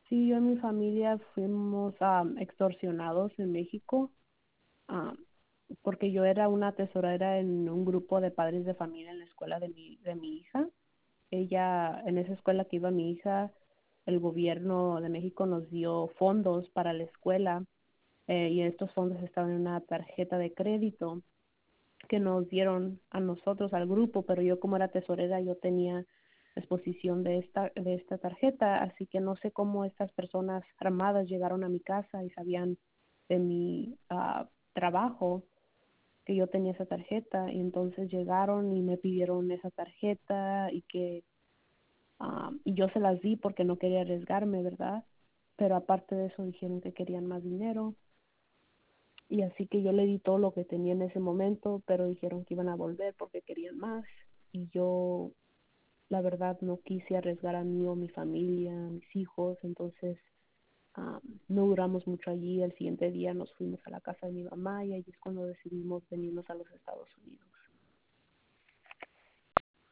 Sí, yo y mi familia fuimos extorsionados en México, ah, porque yo era una tesorera en un grupo de padres de familia en la escuela de mi hija. Ella, en esa escuela que iba mi hija, el gobierno de México nos dio fondos para la escuela, y estos fondos estaban en una tarjeta de crédito que nos dieron a nosotros, al grupo, pero yo como era tesorera, yo tenía exposición de esta tarjeta, así que no sé cómo estas personas armadas llegaron a mi casa y sabían de mi trabajo, que yo tenía esa tarjeta, y entonces llegaron y me pidieron esa tarjeta y yo se las di porque no quería arriesgarme, ¿verdad? Pero aparte de eso dijeron que querían más dinero, y así que yo le di todo lo que tenía en ese momento, pero dijeron que iban a volver porque querían más. Y yo, la verdad, no quise arriesgar a mí o mi familia, a mis hijos. Entonces, no duramos mucho allí. El siguiente día nos fuimos a la casa de mi mamá y ahí es cuando decidimos venirnos a los Estados Unidos.